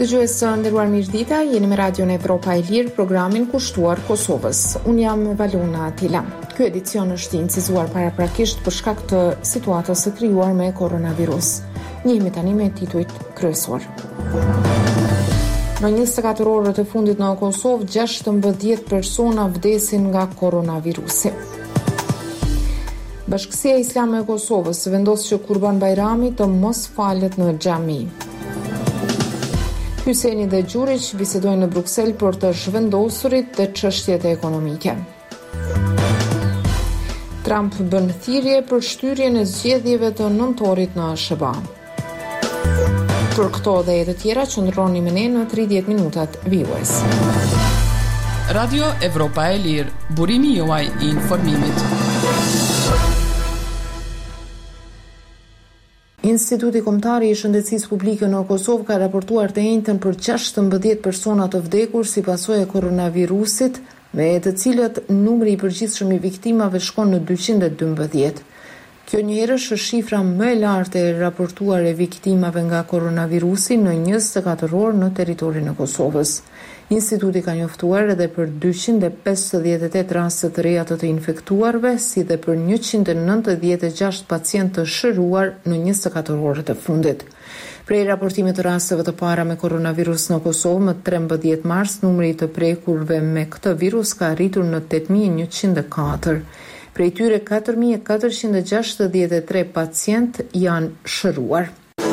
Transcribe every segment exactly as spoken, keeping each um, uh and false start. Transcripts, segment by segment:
Dëgjues të nderuar mirëdita, jeni me Radion Evropa e Lirë, programin kushtuar Kosovës. Unë jam Valona Atila. Ky edicion është incizuar paraprakisht për shkak të situatës së krijuar me koronavirus. Njihemi tani me titujt kryesor. Në njëzet e katër orët e fundit në Kosovë, gjashtëmbëdhjetë persona vdesin nga koronavirusi. Bashkësia Islame e Kosovës vendos që Kurban Bajrami të mos falet në xhami. Hyseni dhe Gjuriq bisedojnë në Bruksel për të zhvendosurit dhe çështjet ekonomike. Trump bën thirrje për shtyrjen e zgjedhjeve të nëntorit në S B A. Për këto dhe e të tjera qëndroni me ne në tridhjetë minutat vijues. Radio Evropa e Lirë, burimi juaj i informimit. Instituti Kombëtar i Shëndetësisë Publike në Kosovë ka raportuar të njëjtën për gjashtëmbëdhjetë persona të vdekur si pasojë e koronavirusit, me të cilët numri i përgjithshëm i viktimave shkon në dyqind e dymbëdhjetë. Kjo njëherësh është shifra më e lartë e raportuar e viktimave nga koronavirusi në njëzet e katër orë në territorin e Kosovës. Instituti ka njoftuar edhe për dyqind e pesëdhjetë e tetë raste të reja të të infektuarve, si dhe për njëqind e nëntëdhjetë e gjashtë pacientë të shëruar në njëzet e katër orët e fundit. Prej raportimit të rasteve të para me koronavirus në Kosovë më trembëdhjetë mars, numri të prekurve me këtë virus ka arritur në tetë mijë e njëqind e katër. Prej tyre katër mijë e katërqind e gjashtëdhjetë e tre pacientë janë shëruar.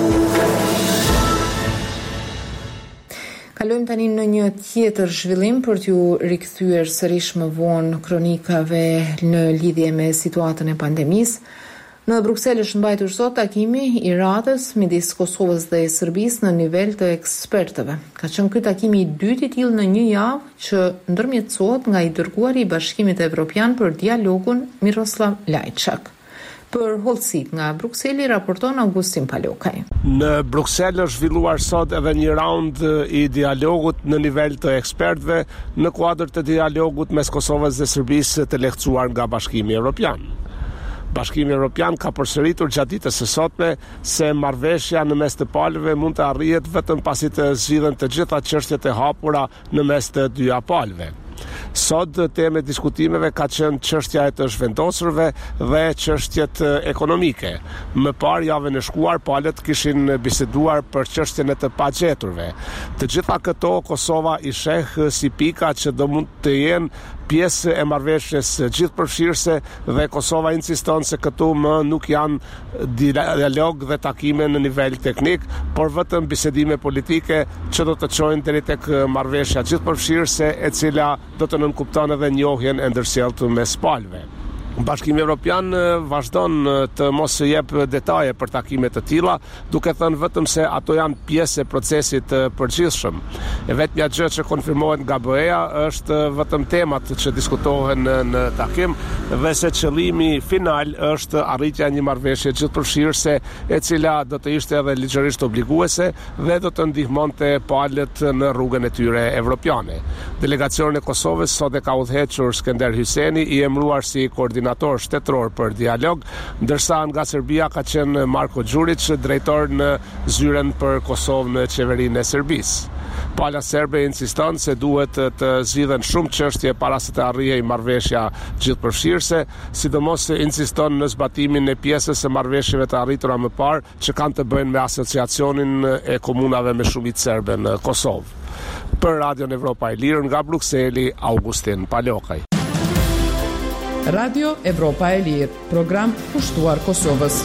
Kalojmë tani në një tjetër zhvillim për t'ju rikthyer sërish më vonë kronikave në lidhje me situatën e pandemisë. Në Bruksel është mbajtur sot takimi i radhës midis Kosovës dhe Serbisë në nivel të ekspertëve. Ka qenë ky takimi i dytë i tillë në një javë që ndërmjetësohet nga i dërguari i Bashkimit Evropian për dialogun Miroslav Lajçak. Për hollësit nga Brukseli raporton Augustin Palokaj. Në Bruksel është zhvilluar sot edhe një raund i dialogut në nivel të ekspertëve në kuadër të dialogut mes Kosovës dhe Serbisë të lehtësuar nga Bashkimi Evropian. Bashkimi Evropian ka përsëritur gjatë ditës së sotme se marrëveshja në mes të palëve mund të arrihet vetëm pasi të zgjidhen të gjitha çështjet e hapura në mes të dyja palëve. Sot temë diskutimeve ka qenë çështja e të zhvendosurve dhe çështjet ekonomike. Më parë javën e shkuar palët kishin biseduar për çështjen e të pagjeturve. Të gjitha këto Kosova i sheh si pika që do mund të jenë pjesë e marrëveshjes gjithëpërfshirëse dhe Kosova insiston se këtu më nuk janë dialog dhe takime në nivel teknik, por vetëm bisedime politike që do të çojnë deri tek marrëveshja gjithëpërfshirëse e cila do të nënkupton edhe njohjen e ndërsjelltë mes palëve. Bashkimi Evropian vazhdon të mos jep detaje për takime të tilla, duke thënë vetëm se ato janë pjesë e procesit të përgjithshëm. E vetmja gjë që konfirmohet nga B E-ja është vetëm temat që diskutohen në takim dhe se qëllimi final është arritja e një marrëveshje gjithëpërfshirëse e cila do të ishte edhe ligjërisht obliguese dhe do të ndihmonte palët në rrugën e tyre evropiane. Delegacioni i Kosovës sot e ka udhëhequr Skënder Hyseni, i emëruar si koordinator shtetëror për dialog, ndërsa nga Serbia ka qenë Marko Gjurić, drejtor në zyren për Kosovë në qeverinë e Serbisë. Pala serbe insiston se duhet të zgjidhen shumë çështje para se të arrijë marrëveshja gjithëpërfshirëse, sidomos insiston në zbatimin e pjesës së marrëveshjeve të arritura më parë që kanë të bëjnë me asociacionin e komunave me shumicë serbe në Kosovë. Për Radion Evropa e Lirë nga Brukseli, Augustin Palokaj. Radio Evropa e Lirë, program kushtuar Kosovës.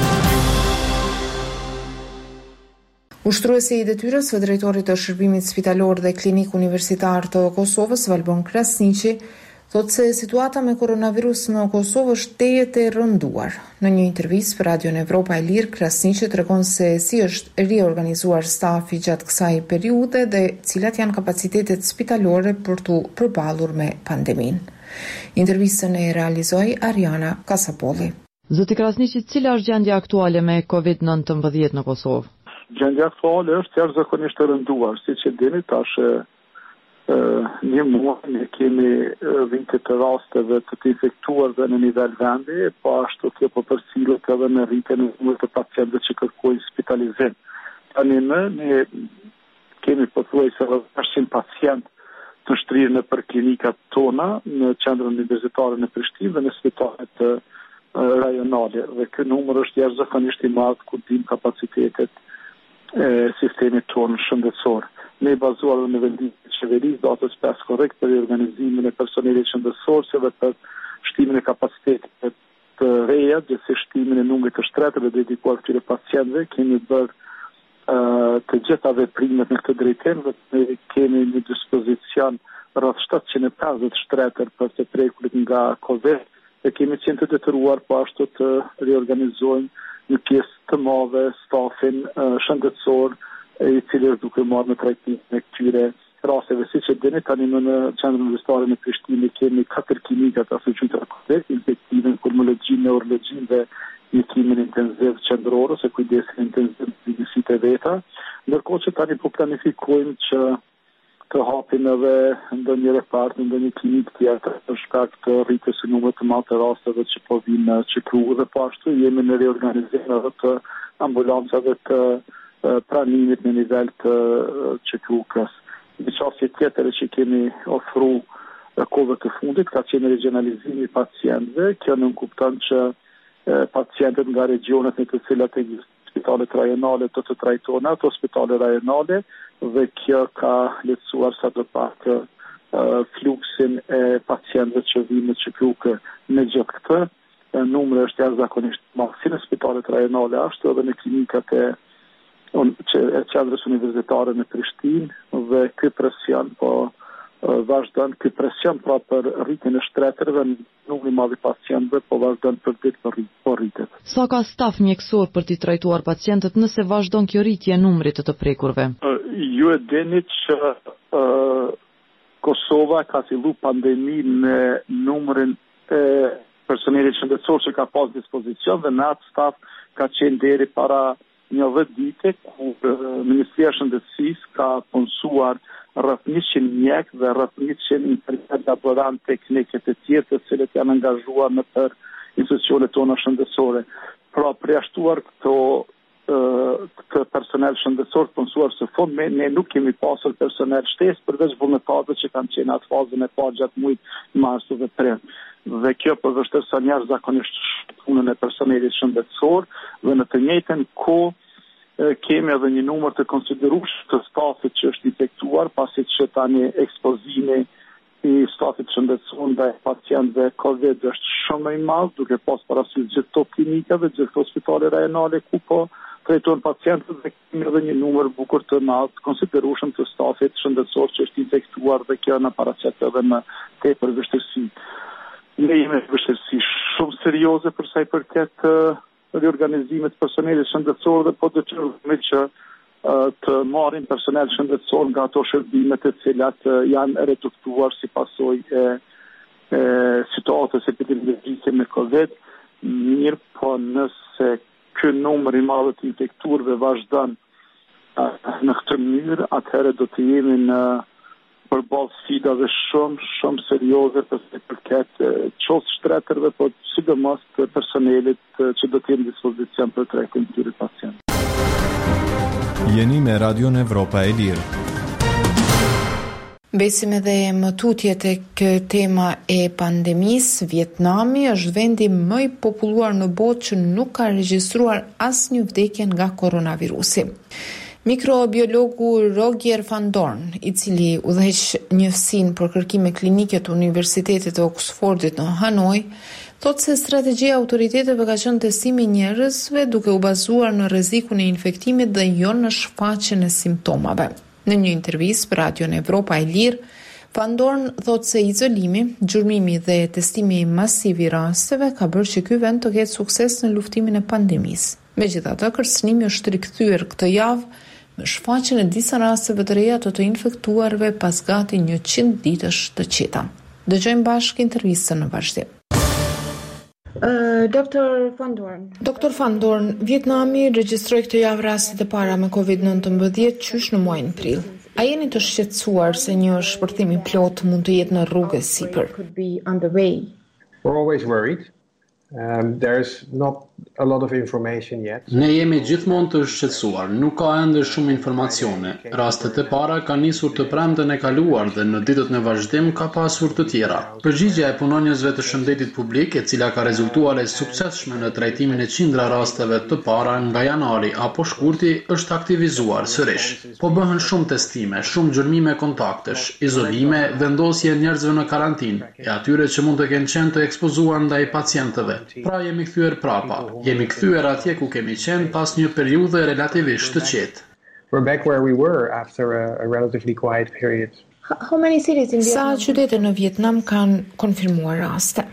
Ushtruesi i detyrës së drejtorit të shërbimit spitalor dhe klinik universitar të Kosovës, Valbon Krasniqi, thotë se situata me koronavirus në Kosovë është tejet e rënduar. Në një intervistë për Radion Evropa e Lirë, Krasniqi tregon se si është riorganizuar stafi gjatë kësaj periudhe dhe cilat janë kapacitetet spitalore për të përballur me pandeminë. Intervistën e realizoi Ariana Kasapolli. Zoti Krasniqi, cila është gjendja aktuale me kovid nëntëmbëdhjetë në Kosovë? Gjendja aktuale është jashtëzakonisht e rënduar, siç e dini tash një muaj ne kemi vite të rasteve të të infektuarve në nivel vendi, po ashtu kjo po përcillet edhe në rritjen e numrit të pacientëve që kërkojnë spitalizim. Tani më ne kemi pothuajse rreth pacient të shtrirë në për klinikat tona, në qendrën universitare në Prishtinë dhe në spitalet uh, rajonale. Dhe ky numër është jashtëzakonisht i madh kur dim kapacitetet e sistemit tonë shëndetësor. Ne bazuar në vendimin e qeverisë datës pesë korrekt për organizimin e personelit shëndetësor, se dhe për shtimin e kapacitetit të reja, gjithsesi shtimin e numrit të shtretërve dedikuar këtyre pacientëve, kemi bërë uh, të gjitha veprimet në këtë drejtim dhe ne kemi në dispozicion rreth shtatëqind e pesëdhjetë shtretër për të prekur nga Covid dhe kemi qenë të detyruar po ashtu të riorganizojmë një pjesë të madhe stafin uh, shëndetësor i cili është duke marrë në trajtim në këtyre rasteve. Siç e dini tani në qendrën universitare në Prishtinë kemi katër klinika të asociuara Covid, infektivën, pulmologjinë, neurologjinë dhe mjektimin intensiv qendror ose kujdesin intensiv vizitë veta. Ndërkohë që tani po planifikojmë që të hapim edhe ndonjë repart në ndonjë klinikë tjetër për shkak të rritjes së numrit të madh të rasteve që po vinë në Çikru dhe po ashtu jemi në riorganizim edhe të ambulancave të pranimit në nivel të Çikrukës. Në çështje tjetër që kemi ofruar kohëve të fundit ka qenë regionalizimi i pacientëve, kjo nënkupton që pacientët nga regionet në të cilat ekzistojnë spitalet rajonale të të trajtojnë ato spitale rajonale dhe kjo ka lehtësuar sa do pak uh, fluksin e pacientëve që vinë në Çikrukë. Me gjithë këtë, numri është jashtëzakonisht madh si në spitalet rajonale ashtu edhe në klinikat e që e qendrës universitare në Prishtinë dhe ky presion po vazhdon, ky presion pra për rritjen e shtretërve, numri i madh i pacientëve po vazhdon për ditë për rrit, po rritet. Sa ka staf mjekësor për të trajtuar pacientët nëse vazhdon kjo rritje e numrit të të prekurve? Uh, ju e dini që uh, Kosova ka fillu pandemi me numrin e personelit shëndetësor që ka pas dispozicion dhe në atë staf ka qenë deri para një dhjetë dite ku uh, Ministria e Shëndetësisë ka punsuar rreth njëqind mjek dhe rreth njëqind interpretë laborant teknikë të tjerë të cilët janë angazhuar në për institucionet tona shëndetësore. Pra përjashtuar këto këtë personel shëndetësor të punësuar së fund, ne nuk kemi pasur personel shtesë përveç vullnetarëve që kanë qenë atë fazën e parë gjatë muajit mars dhe prill. Dhe kjo përvështirëson jashtëzakonisht punën e personelit shëndetësor dhe në të njëjtën kohë kemi edhe një numër të konsiderueshëm të stafit që është infektuar, pasi që tani ekspozimi i stafit shëndetësor ndaj pacientëve Covid është shumë i madh, duke pas parasysh gjithë këto klinika dhe gjithë këto spitale rajonale ku po trajtojnë pacientët dhe kemi edhe një numër bukur të madh konsiderueshëm të stafit shëndetësor që është infektuar dhe kjo na paraqet edhe në tepër vështirësi. Ne jemi në vështirësi shumë serioze për sa i përket riorganizimit personelit shëndetësor dhe po detyrohemi që uh, të marrin personel shëndetësor nga ato shërbime të cilat uh, janë reduktuar si pasojë e, e situatës epidemiologjike me Covid. Mirë po nëse ky numër i madh të infektuarve vazhdon uh, në këtë mënyrë, atëherë do të jemi në përballë sfidave shumë, shumë serioze për të përket qoftë shtretërve, po sidomos të personelit që do të jenë në dispozicion për trajtimin e këtyre pacientëve. Jeni me Radion Evropa e Lirë. Besim edhe më tutje tek tema e pandemisë, Vietnami është vendi më i populluar në botë që nuk ka regjistruar asnjë vdekje nga koronavirusi. Mikrobiologu Rogier van Dorn, i cili udhëheq njësinë për kërkime klinike të Universitetit të Oxfordit në Hanoi, thotë se strategjia e autoriteteve ka qenë testimi i njerëzve duke u bazuar në rrezikun e infektimit dhe jo në shfaqjen e simptomave. Në një intervistë për Radion Evropa e Lirë, Van Dorn thotë se izolimi, gjurmimi dhe testimi masiv i rasteve ka bërë që ky vend të ketë sukses në luftimin e pandemisë. Megjithatë, kërcënimi është rikthyer këtë javë me shfaqjen e disa rasteve të reja të të infektuarve pas gati njëqind ditësh të qeta. Dëgjojmë bashkë intervistën në vazhdim. Uh, Doktor Van Dorn. Doktor Van Dorn, Vietnami regjistroi këtë javë rastet e para me covid nineteen qysh në muajin prill. A jeni të shqetësuar se një shpërthim i plot mund të jetë në rrugë sipër? Could be on the way. We're always worried. Um, there's not a lot of information yet. Ne jemi gjithmonë të shqetësuar, nuk ka ende shumë informacione. Rastet e para kanë nisur të premten e kaluar dhe në ditët në vazhdim ka pasur të tjera. Përgjigjja e punonjësve të shëndetit publik, e cila ka rezultuar e suksesshme në trajtimin e qindra rasteve të para nga janari apo shkurti, është aktivizuar sërish. Po bëhen shumë testime, shumë gjërmime kontaktesh, izolime, vendosje e njerëzve në karantinë, e atyre që mund të kenë qenë të ekspozuar ndaj pacientëve. Pra jemi kthyer prapa. Jemi kthyer atje ku kemi qenë pas një periudhe relativisht të qetë. We're back where we were after a, a relatively quiet period. How many cities in Sa Vietnam? qytete në Vietnam kanë konfirmuar raste?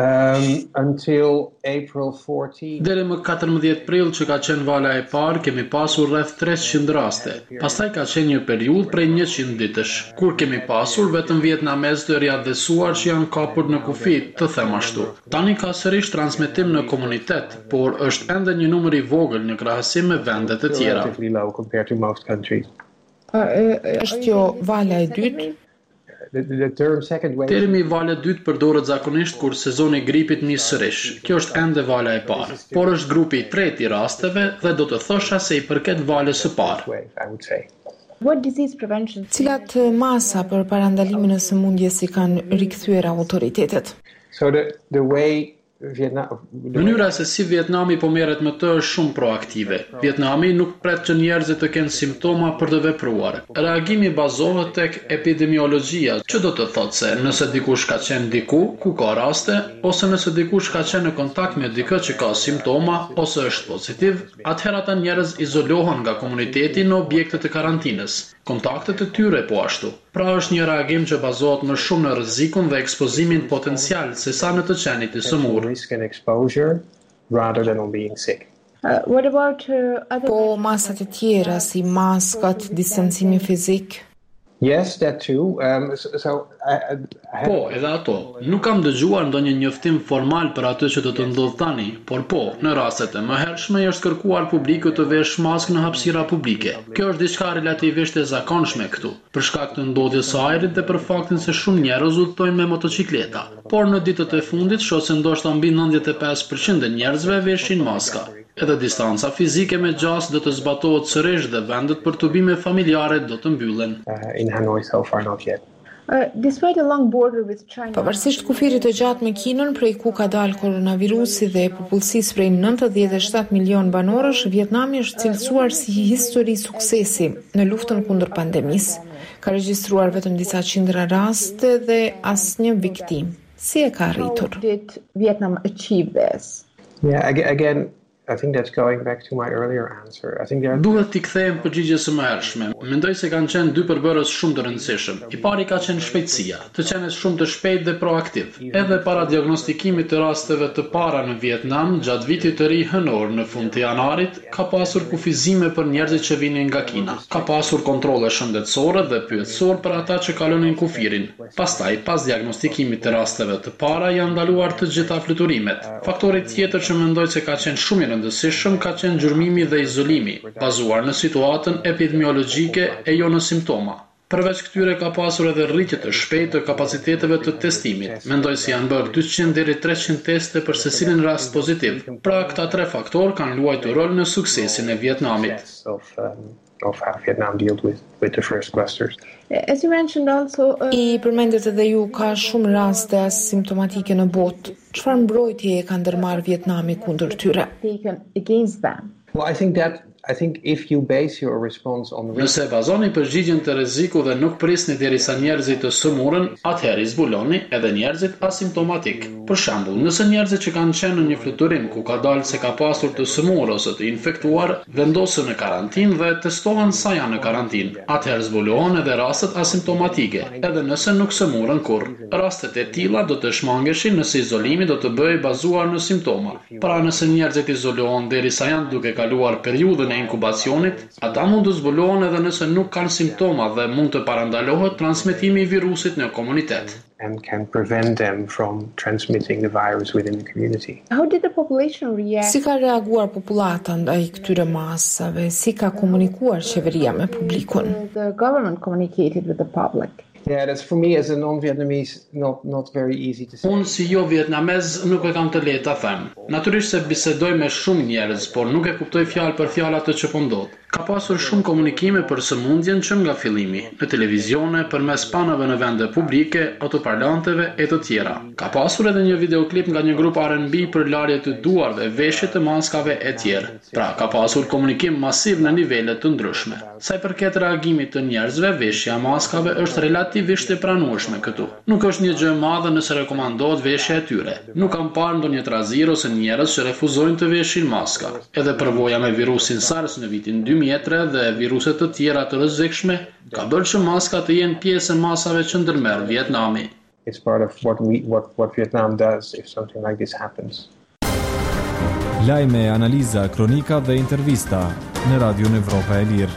Um, until April fourteenth. Deri më katërmbëdhjetë prill që ka qenë vala e parë, kemi pasur rreth treqind raste. Pastaj ka qenë një periudhë prej njëqind ditësh, kur kemi pasur vetëm vietnamezë të riadhesuar që janë kapur në kufi, të them ashtu. Tani ka sërish transmetim në komunitet, por është ende një numër i vogël në krahasim me vende të tjera. Relatively low compared to most countries. Uh, uh, Është kjo vala e dytë? The, the term second wave. Termi vala e dytë përdoret zakonisht kur sezoni i gripit nis sërish. Kjo është ende vala e parë, por është grupi i tretë i rasteve dhe do të thosha se i përket valës së parë. Wave, I would say. what disease prevention? Cilat masa për parandalimin e sëmundjes i kanë rikthyer autoritetet? So the the way Vietnam. Mënyra se si Vietnami po merret me të është shumë proaktive. Vietnami nuk pret që njerëzit të kenë simptoma për të vepruar. Reagimi bazohet tek epidemiologjia, që do të thotë se nëse dikush ka qenë diku ku ka raste, ose nëse dikush ka qenë në kontakt me dikë që ka simptoma ose është pozitiv, atëherë ata njerëz izolohen nga komuniteti në objekte të karantinës. Kontaktet e tyre po ashtu. Pra është një reagim që bazohet më shumë në rrezikun dhe ekspozimin potencial sesa në të qenit të sëmurë. Risk and exposure rather than on being sick. Uh, what about uh, other? Po masat e tjera si maskat, distancimi fizik? Yes, that too. Um, so, so I, I have... Po, edhe ato. Nuk kam dëgjuar ndonjë njoftim formal për atë që do të ndodh tani, por po, në rastet e mëhershme është kërkuar publiku të vesh maskë në hapësira publike. Kjo është diçka relativisht e zakonshme këtu, për shkak të ndodhjes së ajrit dhe për faktin se shumë njerëz udhtojnë me motocikleta. Por në ditët e fundit shoh se ndoshta mbi nëntëdhjetë e pesë përqind e njerëzve veshin maska. Edhe distanca fizike me gjas do të zbatohet sërish dhe vendet për tubime familjare do të mbyllen. Uh, in Hanoi so far not yet. Uh, despite a long border with China. Pavarësisht kufirit të gjatë me Kinën, prej ku ka dalë koronavirusi dhe popullsisë prej nëntëdhjetë e shtatë milion banorësh, Vietnami është cilësuar si histori suksesi në luftën kundër pandemisë. Ka regjistruar vetëm disa qindra raste dhe asnjë viktim. Si e ka arritur? How did Vietnam achieve this? Yeah, ag- again, I think that's going back to my earlier answer. I think there are... Duhet t'i kthehem përgjigjes së mëhershme. Mendoj se kanë qenë dy përbërës shumë të rëndësishëm. I pari ka qenë shpejtësia, të qenes shumë të shpejt dhe proaktiv. Edhe para diagnostikimit të rasteve të para në Vietnam, gjatë vitit të ri hënor në fund të janarit, ka pasur kufizime për njerëzit që vinin nga Kina. Ka pasur kontrole shëndetësore dhe pyetësor për ata që kalonin kufirin. Pastaj, pas diagnostikimit të rasteve të para, janë ndaluar të gjitha fluturimet. Faktori tjetër që mendoj se ka qenë shumë rëndësishëm ka qenë gjurmimi dhe izolimi, bazuar në situatën epidemiologjike e jo në simptoma. Përveç këtyre ka pasur edhe rritje të shpejtë të kapaciteteve të testimit. Mendoj se janë bërë dyqind deri treqind teste për secilin rast pozitiv. Pra këta tre faktorë kanë luajtur rol në suksesin e Vietnamit. Of, um, of how Vietnam dealt with, with the first clusters. As you mentioned also, uh, I përmendet edhe ju ka shumë raste asimptomatike në botë. Çfarë mbrojtje e ka ndërmarrë Vietnami kundër tyre? taken against them. Well, I think that I think if you base your response on risk, Nëse bazoni përgjigjen të rreziku dhe nuk prisni derisa njerëzit të sëmurën, atëherë i zbuloni edhe njerëzit asimptomatik. Për shembull, nëse njerëzit që kanë qenë në një fluturim ku ka dalë se ka pasur të sëmurë ose të infektuar, vendosen në karantinë dhe testohen sa janë në karantinë, atëherë zbulohen edhe rastet asimptomatike, edhe nëse nuk sëmurën kurrë. Rastet e tilla do të shmangeshin nëse izolimi do të bëhej bazuar në simptoma. Pra nëse njerëzit izolohen derisa janë duke kaluar periudhën e inkubacionit, ata mund të zbulohen edhe nëse nuk kanë simptoma dhe mund të parandalohet transmetimi i virusit në komunitet. and can prevent them from transmitting the virus within the community. How did the population react? Si ka reaguar popullata ndaj këtyre masave? Si ka komunikuar qeveria me publikun? The government communicated with the public. Yeah, that's for me as a non-Vietnamese not not very easy to say. Unë si jo vietnamez nuk e kam të lehtë ta them. Natyrisht se bisedoj me shumë njerëz, por nuk e kuptoj fjalë për fjalë atë që po ndodh. Ka pasur shumë komunikime për sëmundjen që nga fillimi, në televizione, përmes panave në vende publike, autoparlanteve e të tjera. Ka pasur edhe një videoklip nga një grup R and B për larje të duarve, veshje të maskave e tjerë. Pra, ka pasur komunikim masiv në nivele të ndryshme. Sa i përket reagimit të njerëzve, veshja e maskave është relativisht e pranueshme këtu. Nuk është një gjë e madhe nëse rekomandohet veshja e tyre. Nuk kam parë ndonjë trazir ose njerëz që refuzojnë të veshin maska. Edhe përvoja me virusin SARS në vitin dy mijë e tre dhe viruset të tjera të rrezikshme ka bërë që maska të jenë pjesë e masave që ndërmerr Vietnami. It's part of what we what what Vietnam does if something like this happens. Lajme, analiza, kronika dhe intervista në Radion Evropa e Lirë.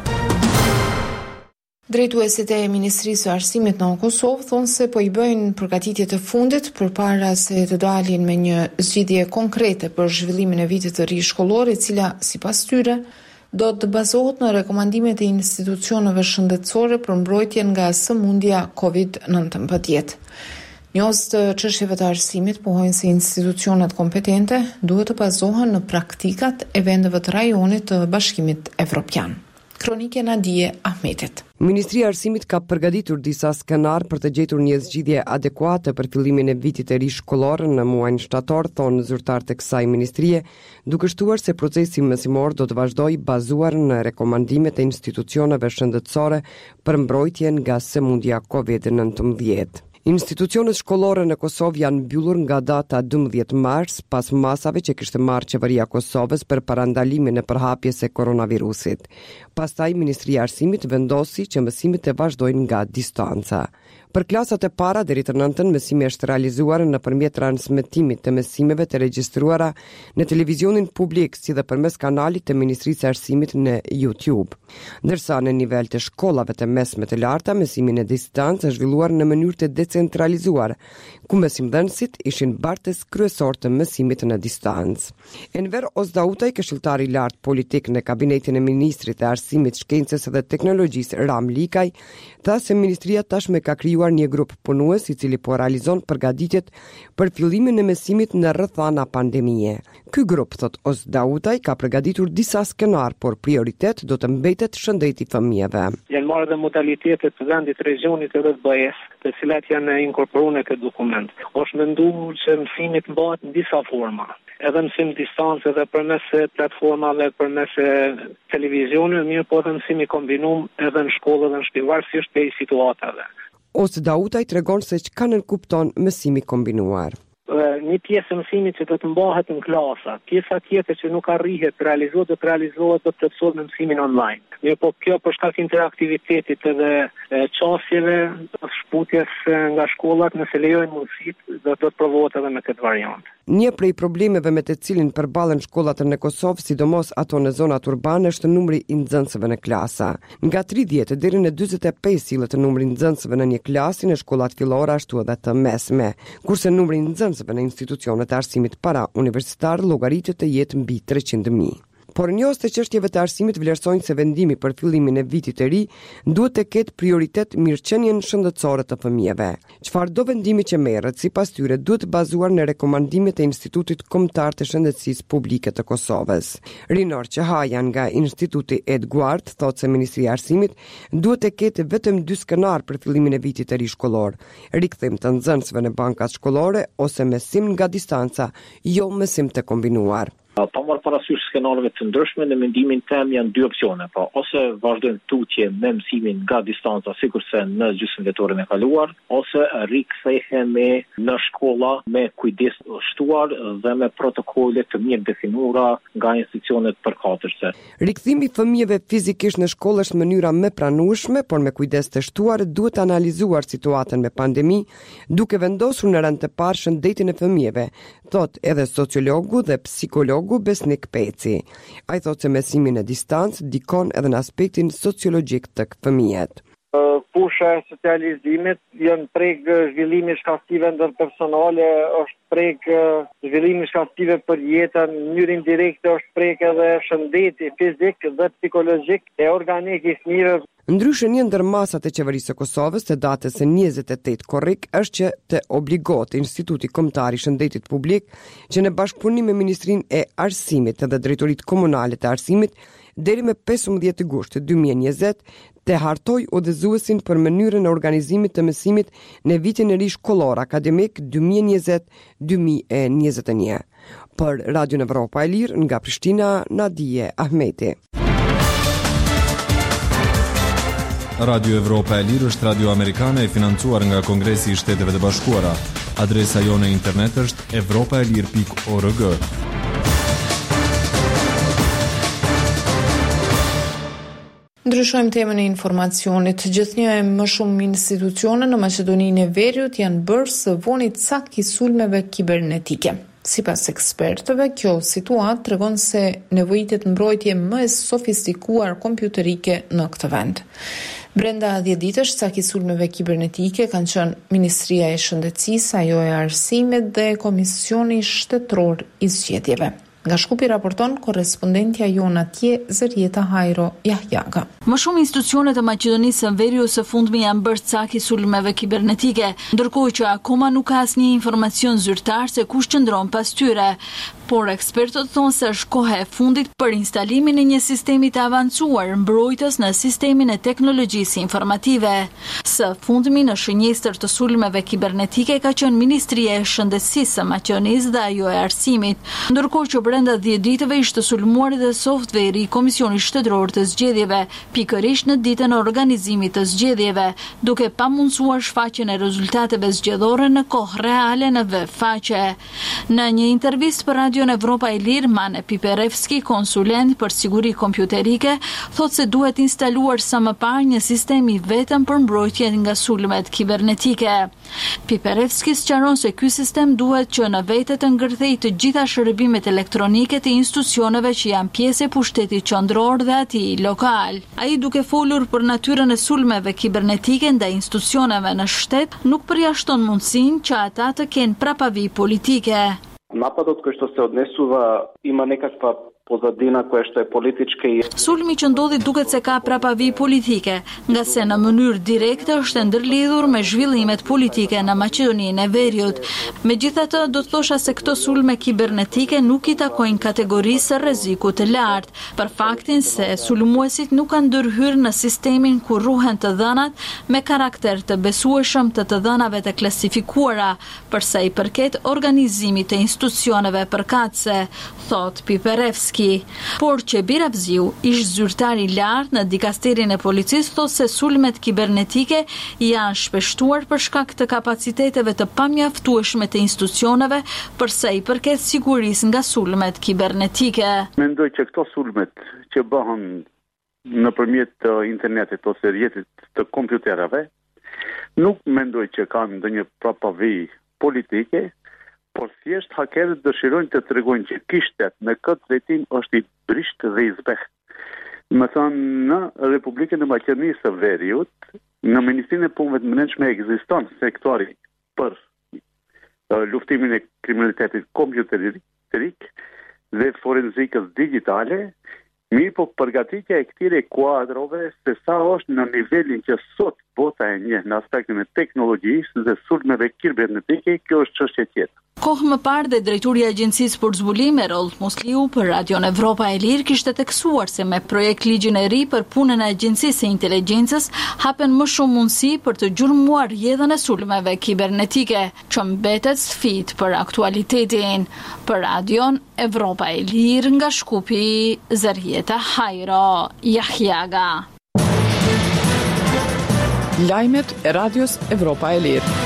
Drejtuesit e Ministrisë së Arsimit në Kosovë thonë se po i bëjnë përgatitje të fundit përpara se të dalin me një zgjidhje konkrete për zhvillimin e vitit të ri shkollor, e cila sipas tyre do të bazohet në rekomandimet e institucioneve shëndetësore për mbrojtjen nga sëmundja covid nineteen. Njohës të çështjeve të arsimit pohojnë se institucionet kompetente duhet të bazohen në praktikat e vendeve të rajonit të Bashkimit Evropian. Kronike Nadije Ahmetit. Ministria e Arsimit ka përgatitur disa skenar për të gjetur një zgjidhje adekuate për fillimin e vitit të ri shkollor në muajin shtator, thonë zyrtarët e kësaj ministrie, duke shtuar se procesi mësimor do të vazhdojë bazuar në rekomandimet e institucioneve shëndetësore për mbrojtjen nga sëmundja covid nineteen. Institucionet shkollore në Kosovë janë mbyllur nga data dymbëdhjetë mars pas masave që kishte marrë qeveria e Kosovës për parandalimin e përhapjes së koronavirusit. Pastaj Ministria e Arsimit vendosi që mësimet të vazhdojnë nga distanca. Për klasat e para deri të nëntën, mësimi është realizuar nëpërmjet transmetimit të mësimeve të regjistruara në televizionin publik, si dhe përmes kanalit të Ministrisë së Arsimit në YouTube. Ndërsa në nivel të shkollave të mesme të larta, mësimin e distancë është zhvilluar në mënyrë të decentralizuar, ku mësimdhënësit ishin bartës kryesor të mësimit në distancë. Enver Ozdautaj, këshilltar i lartë politik në kabinetin e ministrit të Arsimit, Shkencës dhe Teknologjisë Ram Likaj, tha se ministria tashmë ka krijuar një grup punues i cili po realizon përgatitjet për fillimin e mësimit në rrethana pandemie. Ky grup, thot Ozdautaj, ka përgatitur disa skenar, por prioritet do të mbetet shëndeti i fëmijëve. Janë marrë dhe modalitetet të vendit regionit e rreth B E-s, të cilat janë inkorporuar në këtë dokument. Është menduar që mësimi të bëhet në disa forma. Edhe mësim distancë edhe përmes platformave, përmes televizionit, mirë po edhe mësimi kombinum edhe në shkollë dhe në shtëpi, varësisht prej situatave. Ozdautaj tregon se çka nënkupton mësimi kombinuar. Një pjesë e mësimit që do të mbahet në klasa, pjesa tjetër që nuk arrihet të realizohet, do të realizohet do të plotësohet në mësimin online. Mirë po kjo për shkak të interaktivitetit edhe çështjeve të shputjes nga shkollat, nëse lejojnë mundësitë, do të provohet edhe me këtë variant. Një prej problemeve me të cilin përballen shkollat në Kosovë, sidomos ato në zonat urbane, është numri i nxënësve në klasa. Nga tridhjetë deri në dyzet e pesë sillet numri i nxënësve në një klasë në shkollat fillore ashtu edhe të mesme, kurse numri i nxënësve në institucionet e arsimit para universitar llogaritet të jetë mbi treqind mijë. Por njohës të çështjeve të arsimit vlerësojnë se vendimi për fillimin e vitit të ri duhet të ketë prioritet mirëqenien shëndetësore të fëmijëve. Çfarë do vendimi që merret, sipas tyre, duhet bazuar në rekomandimet e Institutit Kombëtar të Shëndetësisë Publike të Kosovës. Rinor Çahajan nga Instituti Edguard thotë se Ministria e Arsimit duhet të ketë vetëm dy skenar për fillimin e vitit të ri shkollor: rikthim të nxënësve në bankat shkollore ose mësim nga distanca, jo mësim të kombinuar. Pa marrë parasysh skenarëve të ndryshme, në mendimin tim janë dy opsione, pra ose vazhdojmë tutje me mësimin nga distanca, sikurse në gjysmëvjetorin e kaluar, ose rikthehemi në shkolla me kujdes shtuar dhe me protokole të mirë definuara nga institucionet përkatëse. Rikthimi i fëmijëve fizikisht në shkollë është mënyra më pranueshme, por me kujdes të shtuar duhet analizuar situatën me pandemi, duke vendosur në rand të parë shëndetin e fëmijëve, thot edhe sociologu dhe psikologu Besnik Peci. Ai thotë se mësimi në distancë dikon edhe në aspektin sociologjik të fëmijët. Fusha e socializimit janë prek zhvillimi shkastive ndërpersonale, është prek zhvillimi shkastive për jetën, në mënyrë indirekte është prek edhe shëndeti fizik dhe psikologjik e organik i fëmijëve. Ndryshe, një ndër masat e qeverisë së Kosovës të datës së njëzet e tetë korrik është që të obligohet Instituti Kombëtar i Shëndetit Publik që në bashkëpunim me Ministrinë e Arsimit dhe Drejtoritë Komunale të Arsimit deri me pesëmbëdhjetë gusht dy mijë e njëzet të hartoj udhëzuesin për mënyrën e organizimit të mësimit në vitin e ri shkollor akademik dy mijë e njëzet dy mijë e njëzet e një. Për Radio Evropa e Lirë nga Prishtina, Nadije Ahmeti. Radio Evropa e Lirë është radio amerikane e financuar nga Kongresi i Shteteve të Bashkuara. Adresa jone internet është evropaelir pikë org. Ndryshojmë temën e informacionit. Gjithnjë e më shumë institucione në Maqedoninë e Veriut janë bërë së vonit cak i sulmeve kibernetike. Sipas ekspertëve, kjo situatë tregon se nevojitet mbrojtje më e sofistikuar kompjuterike në këtë vend. Brenda dhjetë ditësh, cak i sulmeve kibernetike kanë qenë Ministria e Shëndetësisë, ajo e Arsimit dhe Komisioni Shtetëror i Zgjedhjeve. Nga Shkupi raporton korrespondentja jon atje Zërjeta Hajro Jahjaga. Më shumë institucione të Maqedonisë së Veriut së fundmi janë bërë cak i sulmeve kibernetike, ndërkohë që akoma nuk ka asnjë informacion zyrtar se kush qëndron pas tyre. Por ekspertët thonë se është koha e fundit për instalimin e një sistemi të avancuar mbrojtës në sistemin e teknologjisë informative. Së fundmi në shënjestër të sulmeve kibernetike ka qenë Ministria e Shëndetësisë së Maqedonisë dhe ajo e Arsimit, ndërkohë që brenda dhjetë ditëve ishte sulmuar edhe softveri i Komisionit Shtetëror të Zgjedhjeve, pikërisht në ditën e organizimit të zgjedhjeve, duke pamundsuar shfaqjen e rezultateve zgjedhore në kohë reale në web faqe. Në një intervistë për Radio në Evropa e Lirë, Mane Piperevski, konsulent për siguri kompjuterike, thot se duhet instaluar sa më parë një sistem i vetëm për mbrojtje nga sulmet kibernetike. Piperevski sqaron se ky sistem duhet që në vete të ngërthejë të gjitha shërbimet elektronike të institucioneve që janë pjesë e pushtetit qendror dhe atij lokal. Ai duke folur për natyrën e sulmeve kibernetike ndaj institucioneve në shtet, nuk përjashton mundësinë që ata të kenë prapavi politike. Нападот кој што се однесува има некаква pozadina koja što je političke. Sulmi që ndodhi duket se ka prapavi politike, nga se në mënyrë direkte është ndërlidhur me zhvillimet politike në Maqedoninë e Veriut. Megjithatë, do të thosha se këto sulme kibernetike nuk i takojnë kategorisë së rrezikut të lartë, për faktin se sulmuesit nuk kanë ndërhyrë në sistemin ku ruhen të dhënat me karakter të besueshëm të të dhënave të klasifikuara, përsa i përket organizimit të institucioneve përkatëse, thot Piperevski. Por që Biravziu, ish zyrtar i lartë në dikasterin e policisë, thot se sulmet kibernetike janë shpeshtuar për shkak të kapaciteteve të pamjaftueshme të institucioneve përsa i përket sigurisë nga sulmet kibernetike. Mendoj që këto sulmet që bëhen nëpërmjet internetit ose rrjetit të kompjuterave, nuk mendoj që kanë ndonjë prapavi politike, por thjesht hakerët dëshirojnë të tregojnë që ky shtet në këtë drejtim është i brisht dhe i zbeh. Më thënë, në Republikën e Maqedonisë së Veriut, në Ministrinë e Punëve të Brendshme ekziston sektori për uh, luftimin e kriminalitetit kompjuterik dhe forenzikës digjitale, mirë po përgatitja e këtyre kuadrove se sa është në nivelin që sot bota e njeh në aspektin e teknologjisë dhe sulmeve kibernetike, kjo është çështje tjetër. Kohë më parë dhe drejtori i Agjencisë për Zbulim Erol Musliu për Radio Evropa e Lirë kishte teksuar se me projekt ligjin e ri për punën e Agjencisë së Inteligjencës hapen më shumë mundësi për të gjurmuar rrjedhën e sulmeve kibernetike, që mbetet sfidë për aktualitetin. Për Radio Evropa e Lirë nga Shkupi, Zërjeta Hajro Jahjaga. Lajmet e Radios Evropa e Lirë.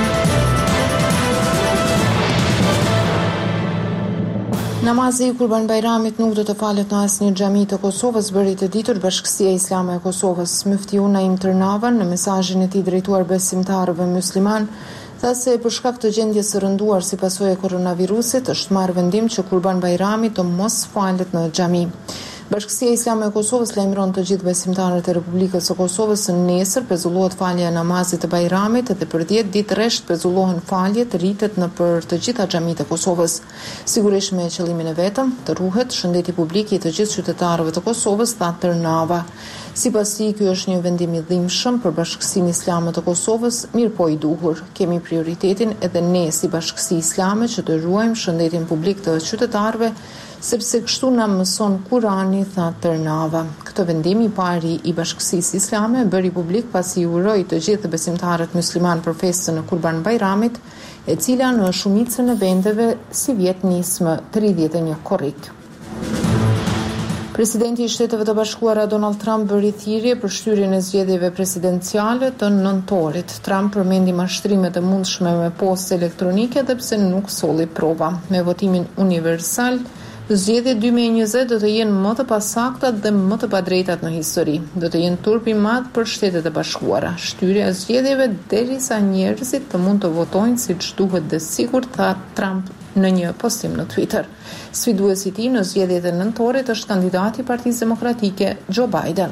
Namazi i Kurban Bajramit nuk do të falet në asnjë xhami të Kosovës, bëri të ditur Bashkësia Islame e Kosovës. Muftiu Naim Tërnava në mesazhin e tij drejtuar besimtarëve musliman tha se për shkak të gjendjes së rënduar si pasojë e koronavirusit është marrë vendim që Kurban Bajrami të mos falet në xhami. Bashkësia Islame e Kosovës lajmëron të gjithë besimtarët e Republikës së Kosovës se nesër pezullohet falja e namazit të Bajramit dhe për dhjetë ditë rresht pezullohen faljet rritet në për të gjitha xhamitë e Kosovës. Sigurisht me qëllimin e vetëm të ruhet shëndeti publik i të gjithë qytetarëve të Kosovës, tha Tërnava. Sipas tij, ky është një vendim i dhimbshëm për Bashkësinë Islame të Kosovës, mirë po i duhur. Kemi prioritetin edhe ne si Bashkësi Islame që të ruajmë shëndetin publik të qytetarëve, sepse kështu na mëson Kurani, tha Tërnava. Këtë vendim i pari i Bashkësisë Islame bëri publik pasi uroi të gjithë besimtarët musliman për festën e Kurban Bajramit, e cila në shumicën e vendeve si vjet nis më tridhjetë e një korrik. Presidenti i Shteteve të Bashkuara Donald Trump bëri thirrje për shtyrjen e zgjedhjeve presidenciale të nëntorit. Trump përmendi mashtrimet e mundshme me postë elektronike edhe pse nuk solli prova. Me votimin universal, zgjedhjet dy mijë e njëzet do të jenë më të pasakta dhe më të padrejtat në histori. Do të jenë turp i madh për Shtetet e Bashkuara. Shtyrja e zgjedhjeve derisa njerëzit të mund të votojnë siç duhet dhe sigurt, tha Trump në një postim në Twitter. Sfiduesi i tij në zgjedhjet e nëntorit është kandidati i Partisë Demokratike Joe Biden.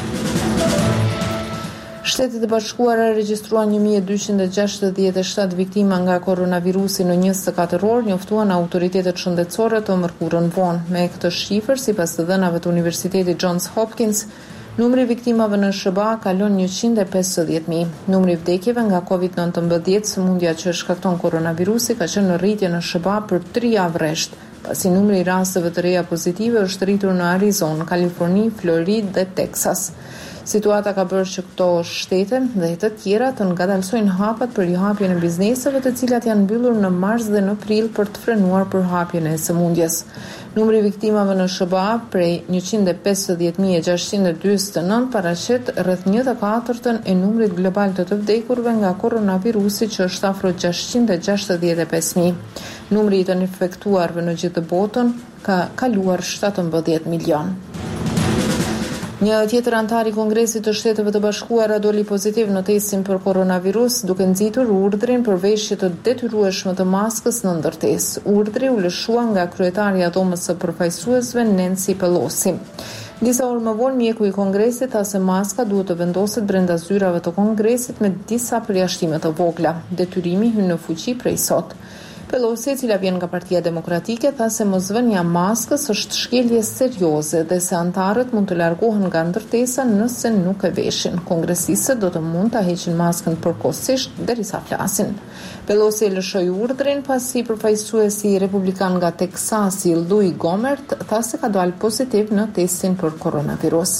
Shtetet e Bashkuara regjistruan një mijë e dyqind e gjashtëdhjetë e shtatë viktima nga koronavirusi në njëzet e katër orë, njoftuan autoritetet shëndetësore të mërkurën vonë. Me këtë shifër, sipas të dhënave të Universitetit Johns Hopkins, numri i viktimave në S B A kalon njëqind e pesëdhjetë mijë. Numri i vdekjeve nga kovid nëntëmbëdhjetë, sëmundja që shkakton koronavirusi, ka qenë në rritje në S B A për tri javë rresht, pasi numri i rasteve të reja pozitive është rritur në Arizonë, Kaliforni, Floridë dhe Teksas. Situata ka bërë që këto shtete dhe të tjera të ngadalsojnë hapat për rihapjen e bizneseve, të cilat janë mbyllur në mars dhe në prill për të frenuar përhapjen e sëmundjes. Numri i viktimave në S B A prej njëqind e pesëdhjetë mijë e gjashtëqind e dyzet e nëntë paraqet rreth një të katërtën e numrit global të të vdekurve nga koronavirusi, që është afro gjashtëqind e gjashtëdhjetë e pesë mijë. Numri i të infektuarve në gjithë botën ka kaluar shtatëmbëdhjetë milion. Një tjetër antar i Kongresit të Shteteve të Bashkuara doli pozitiv në testin për koronavirus, duke nxitur urdhrin për veshje të detyrueshme të maskës në ndërtesë. Urdhri u lëshua nga kryetaria e Dhomës së Përfaqësuesve Nancy Pelosi. Disa orë më vonë, mjeku i Kongresit tha se maska duhet të vendoset brenda zyrave të Kongresit me disa përjashtime të vogla. Detyrimi hyn në fuqi prej sot. Pelosi, e cila vjen nga Partia Demokratike, tha se mosvënia e maskës është shkelje serioze dhe se antarët mund të largohen nga ndërtesa nëse nuk e veshin. Kongresistët do të mund ta heqin maskën përkohësisht derisa flasin. Pelosi e lëshoi urdhrin pasi përfaqësuesi republikan nga Teksasi, Louis Gohmert, tha se ka dalë pozitiv në testin për koronavirus.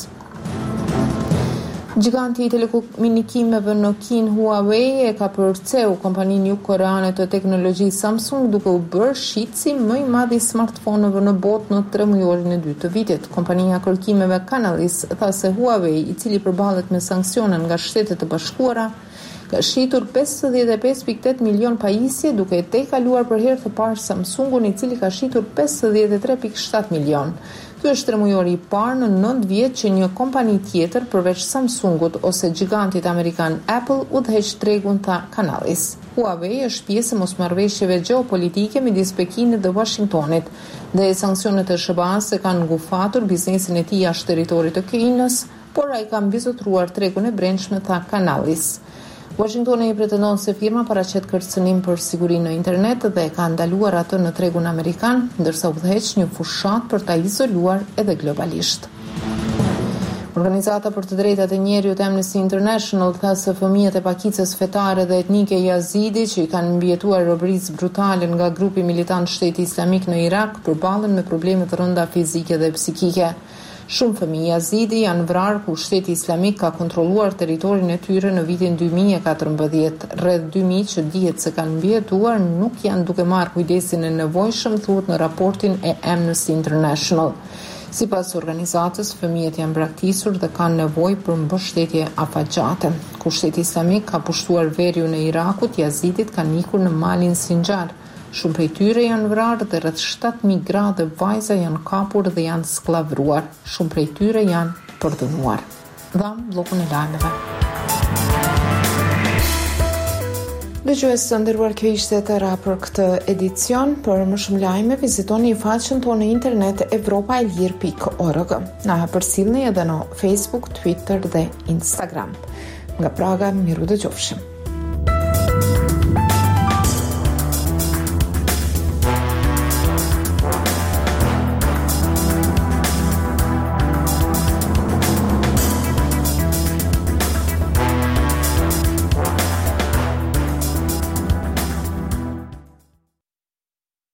Giganti i telekomunikimeve në Kinë, Huawei, e ka përceu kompaninë jugkoreane të teknologjisë Samsung, duke u bërë shitësi më i madh i smartphoneve në botë në tre mujorin e dytë të vitit. Kompania kërkimeve Canalys tha se Huawei, i cili përballet me sanksione nga Shtetet e Bashkuara, ka shitur pesëdhjetë e pesë pikë tetë milion pajisje, duke e tejkaluar për herë të parë Samsungun, i cili ka shitur pesëdhjetë e tre pikë shtatë milion. Ky është tremujori i parë në nëntë vjet që një kompani tjetër përveç Samsungut ose gigantit amerikan Apple udhëheq tregun, tha Canalys. Huawei është pjesë e mosmarrëveshjeve gjeopolitike midis Pekinit dhe Washingtonit, dhe sanksionet e S B A-s e kanë ngufatur biznesin e tij jashtë territorit të Kinës, por ai ka mbizotruar tregun e brendshme, tha Canalys. Washingtoni i pretendon se firma paraqet kërcënim për sigurinë në internet dhe ka ndaluar atë në tregun amerikan, ndërsa udhëheq një fushat për ta izoluar edhe globalisht. Organizata për të drejtat e njerëzit Amnesty International tha se fëmijët e pakicës fetare dhe etnike Yazidi, që i kanë mbijetuar robërisë brutale nga grupi militant Shteti Islamik në Irak, përballen me probleme të rënda fizike dhe psikike. Shumë fëmijë Yazidi janë vrarë ku Shteti Islamik ka kontrolluar territorin e tyre në vitin dy mijë e katërmbëdhjetë. Rreth dy mijë që dihet se kanë mbijetuar nuk janë duke marrë kujdesin e nevojshëm, thuhet në raportin e Amnesty International. Sipas organizatës, fëmijët janë braktisur dhe kanë nevojë për mbështetje afatgjate. Kur Shteti Islamik ka pushtuar veriun e Irakut, Yazidit kanë ikur në malin Sinjar. Shumë prej tyre janë vrarë dhe rreth shtatë mijë gra dhe vajza janë kapur dhe janë skllavruar. Shumë prej tyre janë përdhunuar. Dham bllokun e lajmeve. Dëgjues të nderuar, kjo ishte e tëra për këtë edicion. Për më shumë lajme, vizitoni faqen tonë në internet evropaelir pikë org. Na përcjellni edhe në Facebook, Twitter dhe Instagram. Nga Praga, miru dëgjofshim.